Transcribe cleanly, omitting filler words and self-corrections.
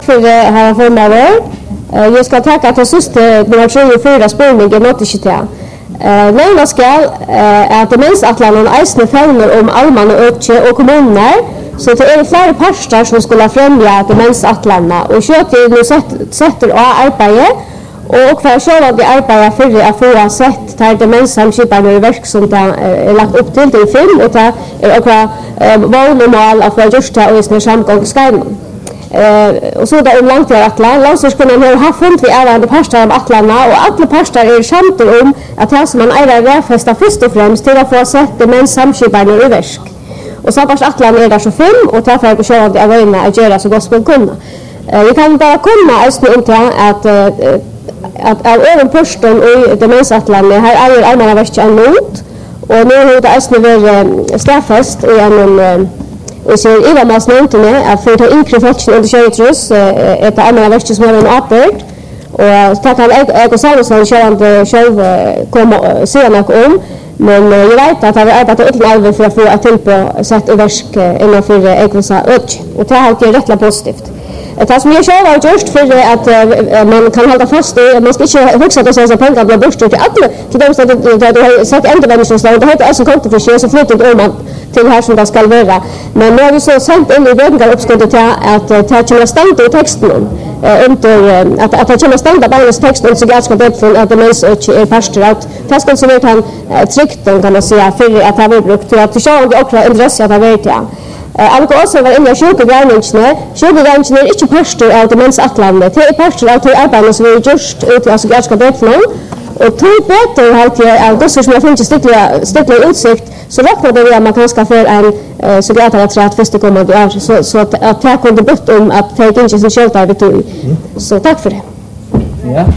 För här formar jag ska tacka till sista nummer 34 spårningen något inte till. Nämna ska att demensatlanen eisne fällner om allmänna ökje och kommuner så det är flera pastor som skulle främja demensatlanerna och köter nu sätter och arbete och för själva det arbeta för att få sett där demenssamskiparna i verk som det är lagt upp till 5 och det är också valnormal att få just det och i sin samgångsskärmen. Och så där långt att landsortskommunen har haft fund vi ärande pastor av Atlarna och alla pastor är samt om att det som man är välfästa först och främst till att få sett demenssamskiparna i verk. Och så fast Atlarna är där så 5 och därför är det så att jag att göra så gott som kunna. Vi kan bara komma alltså inte att av över posten i demensatlanen här är allmänna verket emot och nu har det alltså varit stafast i en och så är det mest nämnt att för att inkräfta under kötrus ett allmänna verket som har en apert och tack jag och så kör själv komma senare om men jag vet att jag arbetar ytterligare för att få ett till på sätt i verk innan för ekvisa och det har varit rätt positivt. Det som jag själv har gjort för att man kan hålla fast i, man ska inte huxa att säga pengar blir bort till alla, till dem som du har sett ändvändingsslag, det heter alltså kontoförskjö, så flyttat om man till här som det ska vara. Men nu har vi så sent in i väggar uppskottet till att det kommer standa i texten, att det kommer standa barnens texten så ganska bättre att demens är pastor, att det ska så vet han tryckten kan man säga för att det har brukt till att det är också intresse att vet jag. Alko också var inne i sjukvårdsgärningarna är inte pastor av demensatlanet, det är pastor av de arbeten som vi just ute alltså ganska bättre och tog bättre halt jag det som jag finns stäckliga utsikt så räknar det att man kan skaffa en så gott att rätt första kommande år så att jag kunde bort om att ta in sin sköldar vid så tack för det. Ja.